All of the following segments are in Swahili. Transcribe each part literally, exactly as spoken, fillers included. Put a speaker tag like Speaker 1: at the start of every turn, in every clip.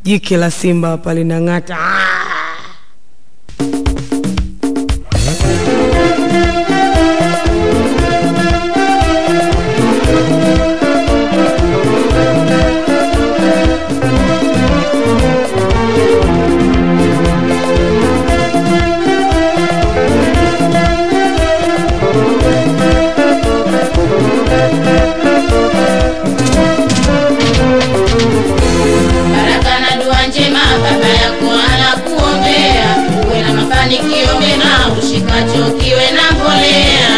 Speaker 1: jike la simba hapa linang'ata.
Speaker 2: Kiwe na mbolea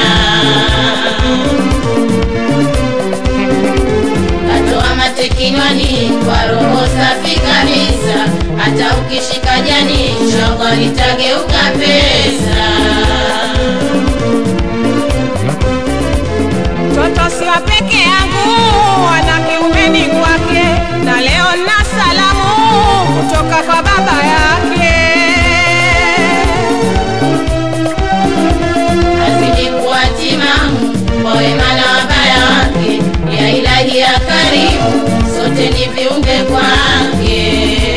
Speaker 2: katoa mate kinywani kwa roho safi kabisa, hata ukishika jani inshallah litageuka pesa.
Speaker 3: Toto si wa peke yangu, wana kiumeni kwake, na leo na salamu kutoka kwa baba yake.
Speaker 2: Kwa wema na wabaya wake, ya Ilahi ya karimu, sote ni viumbe kwake.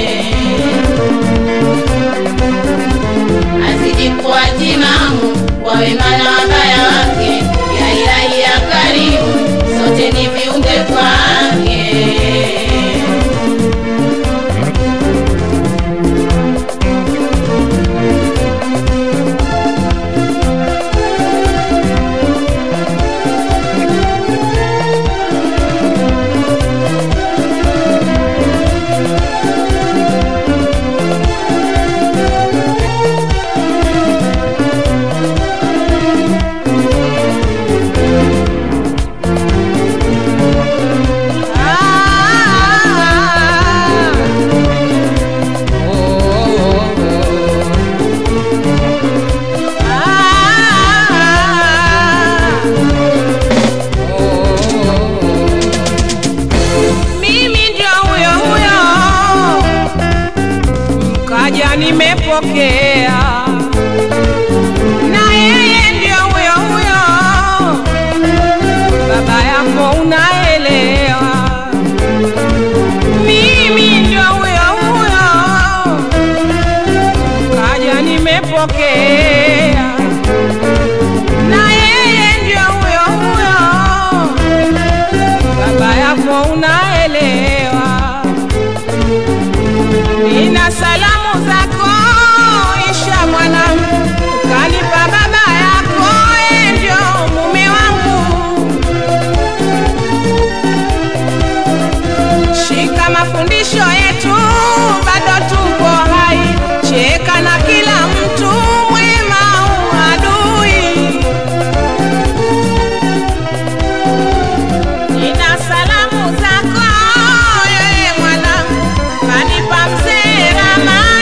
Speaker 2: Azidi kuwa timamu kwa wema na wabaya wake, ya Ilahi ya karimu, sote ni viumbe kwake.
Speaker 3: Nimepokea na yeye ndio huyo huyo, baba yako unaelewa. Mimi ndio huyo huyo, kaja nimepokea na yeye ndio huyo huyo, baba yako unaelewa. Nina salamu zako Isha mwanangu, kanipa baba yako, ndio mume wangu. Shika mafundisho yetu, bado tuko hai, cheka na kila mtu, mwema uadui. Nina salamu zako yeye mwanangu, kanipa mzee Rama.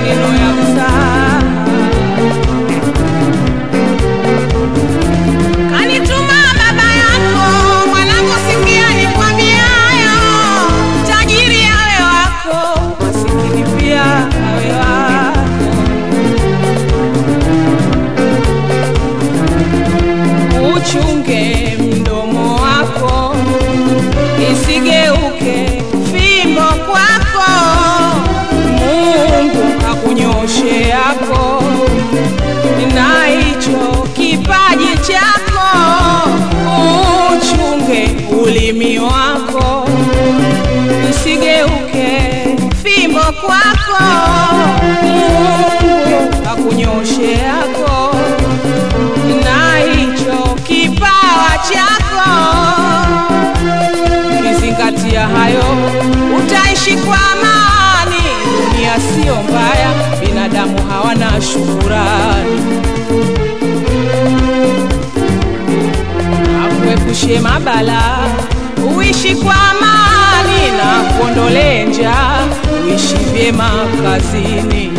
Speaker 3: maneno ya msaa. Kanituma baba yako, mwanangu sikia nikwambie hayo, tajiri awe wako, masikini pia awe wako. Uchunge mdomo wako, isigeuke fimbo kwako, Mungu akunyoshe yako, na hicho kipaji chako. Uchunge ulimi wako, isigeuke fimbo kwako, Mungu akunyoshe yako, na hicho kipawa chako. Ukizingatia hayo utaishi kwa amani. Dunia sio mbaya, binadamu hawana shukurani. Akuepushe mabala, uishi kwa amani, na kuondole njaa, uishi vyema kazini.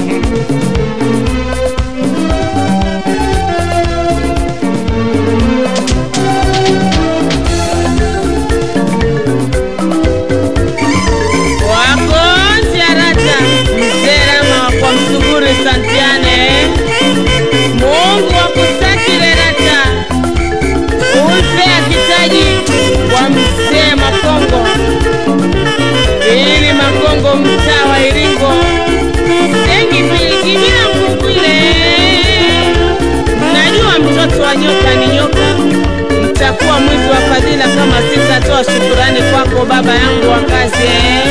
Speaker 4: Santiane, Mungu akusakile rata, upe akitaji kwa mzee Makongo, ili Makongo mtaa wa Iringo, sengi pili kibila mkukwile. Najua mtoto wa nyoka ni nyoka, mtakuwa mwizi wa fadhila kama sitatoa shukurani kwako baba yangu wa kazi.